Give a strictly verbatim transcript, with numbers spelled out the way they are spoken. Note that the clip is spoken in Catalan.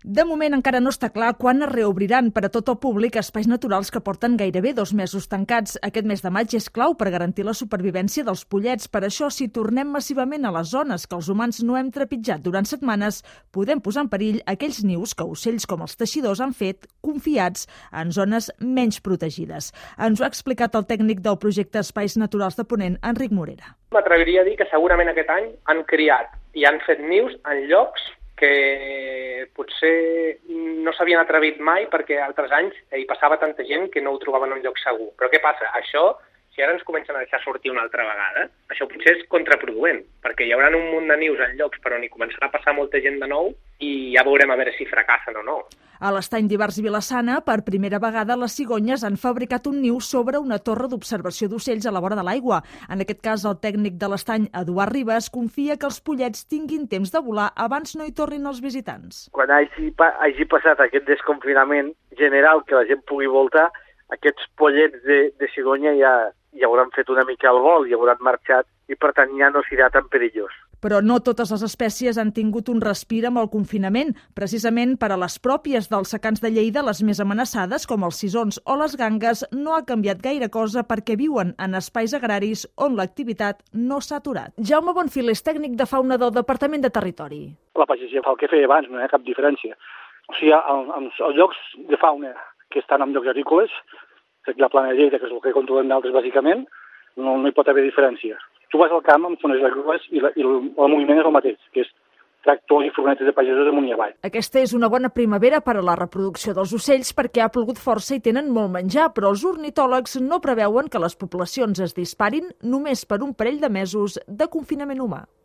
De moment encara no està clar quan es reobriran per a tot el públic espais naturals que porten gairebé dos mesos tancats. Aquest mes de maig és clau per garantir la supervivència dels pollets. Per això, si tornem massivament a les zones que els humans no hem trepitjat durant setmanes, podem posar en perill aquells nius que ocells com els teixidors han fet confiats en zones menys protegides. Ens ho ha explicat el tècnic del projecte Espais Naturals de Ponent, Enric Morera. M'atreviria a dir que segurament aquest any han criat i han fet nius en llocs que potser no s'havien atrevit mai perquè altres anys hi passava tanta gent que no ho trobaven en un lloc segur. Però què passa? Això, si ara ens comencen a deixar sortir una altra vegada, això potser és contraproduent, perquè hi haurà un munt de nius en llocs per on hi començarà a passar molta gent de nou i ja veurem a veure si fracassen o no. A l'estany d'Ivars i Vilassana, per primera vegada, les cigonyes han fabricat un niu sobre una torre d'observació d'ocells a la vora de l'aigua. En aquest cas, el tècnic de l'estany, Eduard Ribas, confia que els pollets tinguin temps de volar abans no hi tornin els visitants. Quan hagi, hagi passat aquest desconfinament general, que la gent pugui voltar, aquests pollets de, de cigonya ja, ja hauran fet una mica el vol, ja hauran marxat i per tant ja no serà tan perillós. Però no totes les espècies han tingut un respir amb el confinament. Precisament per a les pròpies dels secans de Lleida, les més amenaçades, com els sisons o les gangues, no ha canviat gaire cosa perquè viuen en espais agraris on l'activitat no s'ha aturat. Jaume Bonfil és tècnic de fauna del Departament de Territori. La pagesia fa el que feia abans, no hi ha cap diferència. O sigui, els llocs de fauna que estan en llocs agrícoles, la plana de Lleida, que és el que controlem d'altres bàsicament, no, no hi pot haver diferència. Tu vas al camp amb zones agrícoles i, la, i el, el moviment és el mateix, que és tractors i furgonetes de pagesos amunt i avall. Aquesta és una bona primavera per a la reproducció dels ocells perquè ha plogut força i tenen molt menjar, però els ornitòlegs no preveuen que les poblacions es disparin només per un parell de mesos de confinament humà.